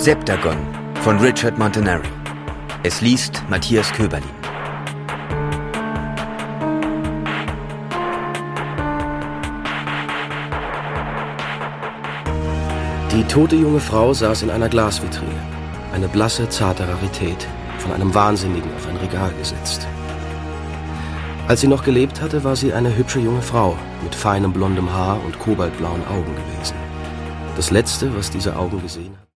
Septagon von Richard Montanari. Es liest Matthias Köberlin. Die tote junge Frau saß in einer Glasvitrine. Eine blasse, zarte Rarität, von einem Wahnsinnigen auf ein Regal gesetzt. Als sie noch gelebt hatte, war sie eine hübsche junge Frau mit feinem blondem Haar und kobaltblauen Augen gewesen. Das Letzte, was diese Augen gesehen hat.